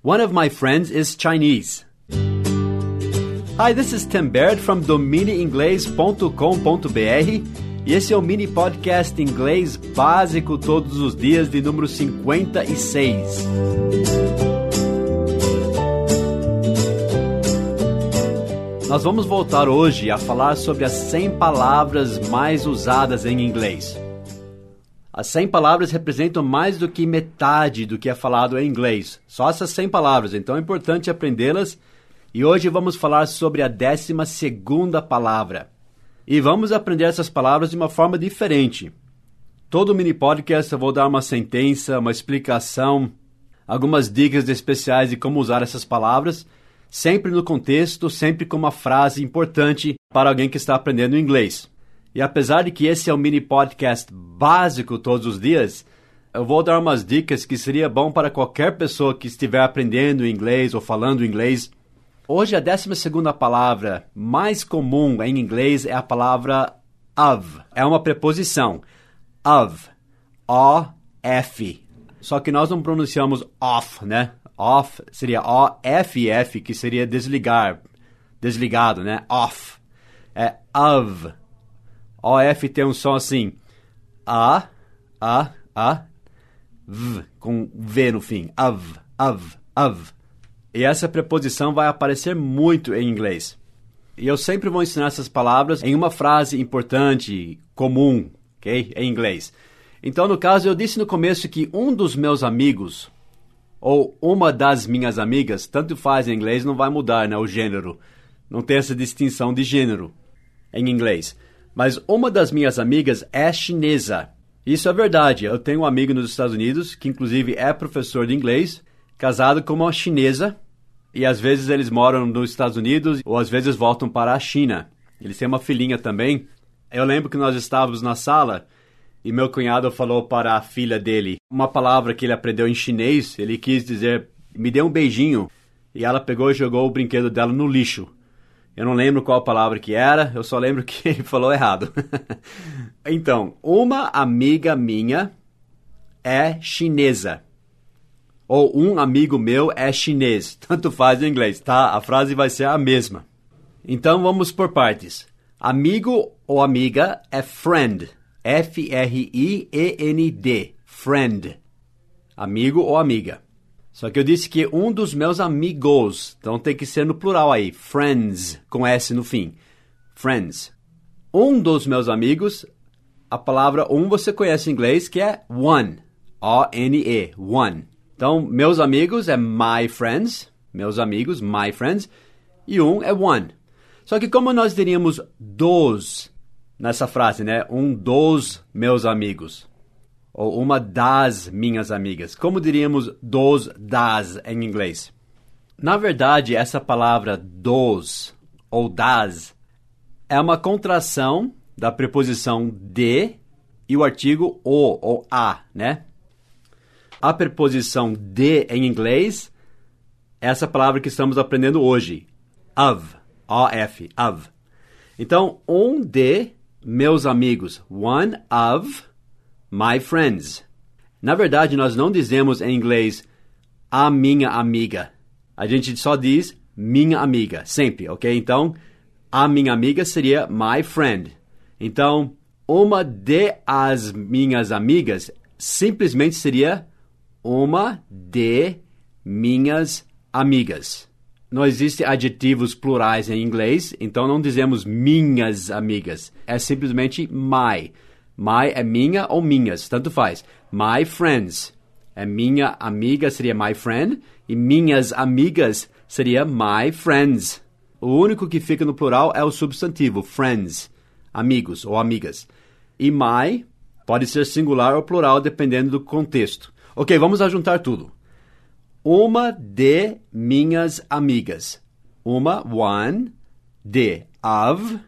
One of my friends is Chinese. Hi, this is Tim Baird from domineinglês.com.br e esse é o mini podcast inglês básico todos os dias de número 56. Nós vamos voltar hoje a falar sobre as 100 palavras mais usadas em inglês. As 100 palavras representam mais do que metade do que é falado em inglês. Só essas 100 palavras, então é importante aprendê-las. E hoje vamos falar sobre a 12ª palavra. E vamos aprender essas palavras de uma forma diferente. Todo mini podcast eu vou dar uma sentença, uma explicação, algumas dicas especiais de como usar essas palavras, sempre no contexto, sempre com uma frase importante para alguém que está aprendendo inglês. E apesar de que esse é um mini podcast básico todos os dias, eu vou dar umas dicas que seria bom para qualquer pessoa que estiver aprendendo inglês ou falando inglês. Hoje a 12ª palavra mais comum em inglês é a palavra of. É uma preposição. Of. O-F. Só que nós não pronunciamos off, né? Off seria O-F-F, que seria desligar. Desligado, né? Off. É of. O-F tem um som assim. A, V, com V no fim. Of. E essa preposição vai aparecer muito em inglês. E eu sempre vou ensinar essas palavras em uma frase importante, comum, ok? Em inglês. Então, no caso, eu disse no começo que um dos meus amigos, ou uma das minhas amigas, tanto faz em inglês, não vai mudar, né? O gênero. Não tem essa distinção de gênero em inglês. Mas uma das minhas amigas é chinesa. Isso é verdade. Eu tenho um amigo nos Estados Unidos, que inclusive é professor de inglês, casado com uma chinesa. E às vezes eles moram nos Estados Unidos ou às vezes voltam para a China. Eles têm uma filhinha também. Eu lembro que nós estávamos na sala e meu cunhado falou para a filha dele uma palavra que ele aprendeu em chinês. Ele quis dizer, me dê um beijinho. E ela pegou e jogou o brinquedo dela no lixo. Eu não lembro qual palavra que era, eu só lembro que ele falou errado. Então, uma amiga minha é chinesa. Ou um amigo meu é chinês. Tanto faz em inglês, tá? A frase vai ser a mesma. Então, vamos por partes. Amigo ou amiga é friend. F-R-I-E-N-D. Friend. Amigo ou amiga. Só que eu disse que um dos meus amigos. Então, tem que ser no plural aí. Friends, com S no fim. Friends. Um dos meus amigos, a palavra um você conhece em inglês, que é one. O-N-E. One. Então, meus amigos é my friends, meus amigos, my friends, e um é one. Só que como nós diríamos dos nessa frase, né? Um dos meus amigos, ou uma das minhas amigas. Como diríamos dos, das em inglês? Na verdade, essa palavra dos ou das é uma contração da preposição de e o artigo o ou a, né? A preposição de em inglês é essa palavra que estamos aprendendo hoje. Of. O-F. Of. Então, um de meus amigos. One of my friends. Na verdade, nós não dizemos em inglês a minha amiga. A gente só diz minha amiga. Sempre, ok? Então, a minha amiga seria my friend. Então, uma de as minhas amigas simplesmente seria uma de minhas amigas. Não existem adjetivos plurais em inglês, então não dizemos minhas amigas. É simplesmente my. My é minha ou minhas, tanto faz. My friends. É minha amiga, seria my friend. E minhas amigas seria my friends. O único que fica no plural é o substantivo, friends. Amigos ou amigas. E my pode ser singular ou plural, dependendo do contexto. Ok, vamos ajuntar tudo. Uma de minhas amigas. One, de, of,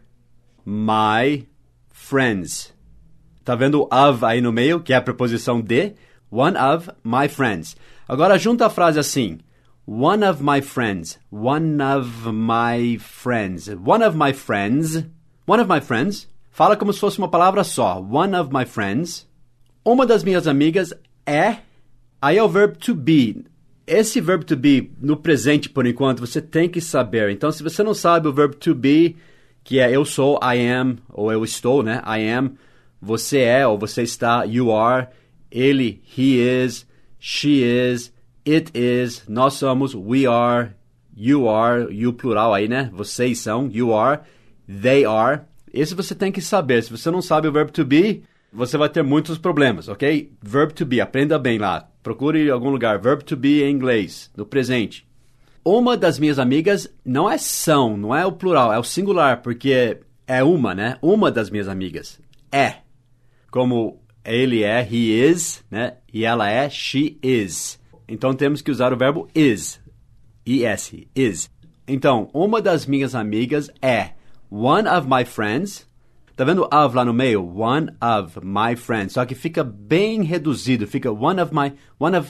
my friends. Tá vendo o of aí no meio, que é a preposição de? One of my friends. Agora junta a frase assim. One of my friends. One of my friends. One of my friends. One of my friends. Fala como se fosse uma palavra só. One of my friends. Uma das minhas amigas é... Aí é o verbo to be. esse verbo to be, no presente, por enquanto, você tem que saber. Então, se você não sabe o verbo to be, que é eu sou, I am, ou eu estou, né? I am. Você é, ou você está, you are. Ele, he is. She is. It is. Nós somos, we are. You are. You plural aí, né? Vocês são, you are. They are. Esse você tem que saber. Se você não sabe o verbo to be, você vai ter muitos problemas, ok? Verb to be, aprenda bem lá. Procure em algum lugar. Verb to be em inglês, no presente. Uma das minhas amigas não é são, não é o plural, é o singular, porque é uma, né? Uma das minhas amigas. É. Como ele é, he is, né? E ela é, she is. Então temos que usar o verbo is. I-S, is. Então, uma das minhas amigas é one of my friends. Tá vendo of lá no meio? One of my friends. Só que fica bem reduzido. Fica one of my.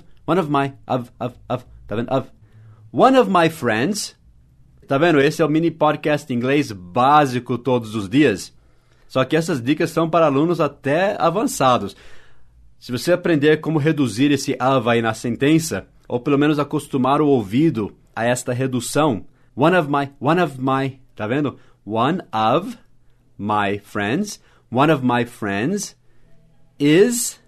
Tá vendo? Of. One of my friends. Tá vendo? Esse é o mini podcast em inglês básico todos os dias. Só que essas dicas são para alunos até avançados. Se você aprender como reduzir esse of aí na sentença, ou pelo menos acostumar o ouvido a esta redução, one of my, tá vendo? One of my friends. One of my friends is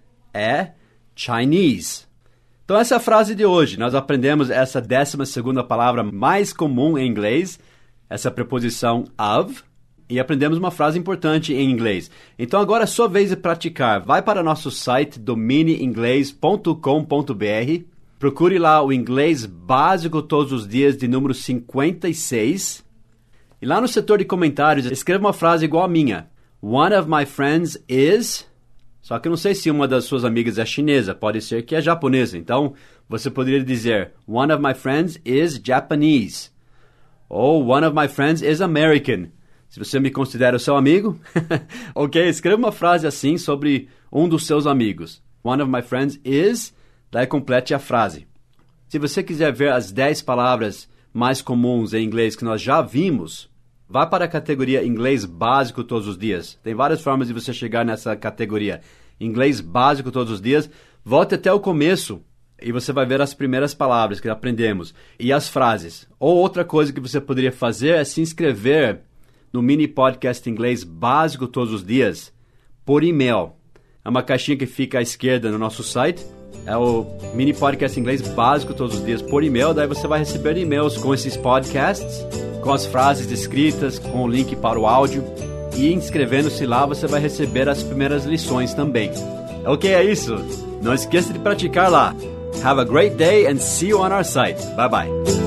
Chinese. Então essa é a frase de hoje. Nós aprendemos essa 12ª palavra mais comum em inglês, essa preposição of, e aprendemos uma frase importante em inglês. Então agora é sua vez de praticar. Vai para nosso site dominieinglês.com.br, procure lá o inglês básico todos os dias de número 56, e lá no setor de comentários, escreva uma frase igual a minha. One of my friends is... Só que eu não sei se uma das suas amigas é chinesa. Pode ser que é japonesa. Então, você poderia dizer... One of my friends is Japanese. Ou one of my friends is American. Se você me considera o seu amigo... ok, escreva uma frase assim sobre um dos seus amigos. One of my friends is... Daí complete a frase. Se você quiser ver as 10 palavras mais comuns em inglês que nós já vimos... Vá para a categoria Inglês Básico Todos os Dias. Tem várias formas de você chegar nessa categoria. Inglês Básico Todos os Dias. Volte até o começo e você vai ver as primeiras palavras que aprendemos e as frases. Ou outra coisa que você poderia fazer é se inscrever no mini podcast Inglês Básico Todos os Dias por e-mail. É uma caixinha que fica à esquerda no nosso site. É o mini podcast Inglês Básico Todos os Dias por e-mail. Daí você vai receber e-mails com esses podcasts, com as frases escritas, com o link para o áudio. E inscrevendo-se lá, você vai receber as primeiras lições também. Ok, é isso. Não esqueça de praticar lá. Have a great day and see you on our site. Bye bye.